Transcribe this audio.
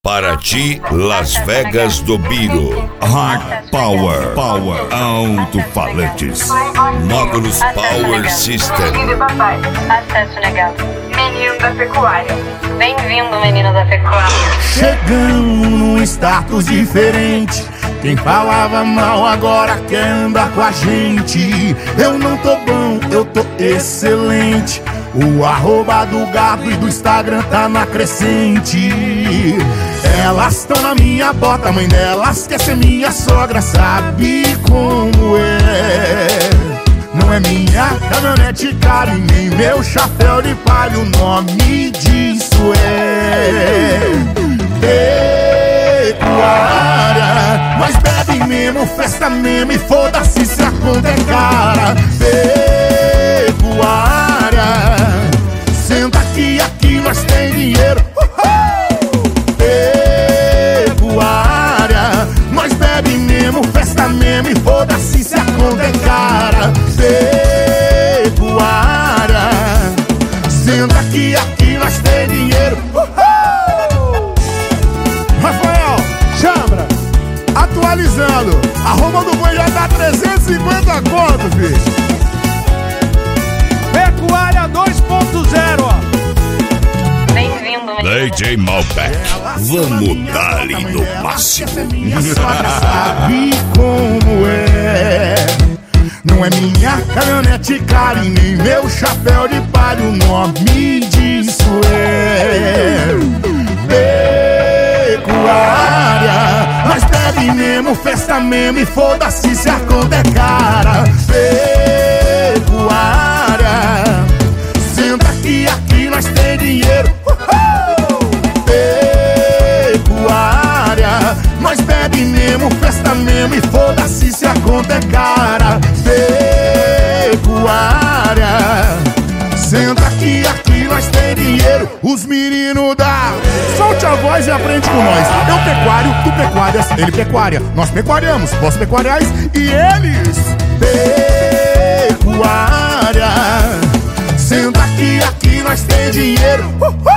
Paraty, Las Vegas do Biro. Hard Power, alto-falantes. Módulos Power System. Filho papai, acesso legal. Menino da pecuária. Bem-vindo, menino da pecuária. Chegamos num status diferente. Quem falava mal agora quer andar com a gente. Eu não tô bom, eu tô excelente. O arroba do gado e do Instagram tá na crescente. Elas tão na minha bota, mãe delas quer ser minha sogra. Sabe como é? Não é minha caminhonete cara e nem meu chapéu de palha. O nome disso é pecuária. Nós bebe mesmo, festa mesmo e foda-se se a conta é cara. Pecuária, senta aqui nós tem dinheiro. Pecuária, nós bebe mesmo, festa mesmo e foda-se se a conta é cara. Pecuária, senta aqui nós tem dinheiro. Rafael, chambra, atualizando, a Roma do Boi já dá 350 conto, filho. Pecuária 2.0, ó. Bem-vindo, menino. DJ Malbec, vamos dar-lhe no máximo. Sabe como é? Não é minha caminhonete cara e nem meu chapéu de palha. O nome disso é pecuária. Nós bebe mesmo, festa mesmo e foda-se se a conta é cara. Pecuária, senta aqui nós tem dinheiro. Pecuária, nós bebe mesmo, festa mesmo e foda-se se a conta é cara. Pecuária, senta aqui nós tem dinheiro. Os meninos da solte a voz e aprende com nós. Eu pecuário, tu pecuárias, ele pecuária. Nós pecuariamos, vós pecuariais e eles pecuária. Senta aqui nós tem dinheiro.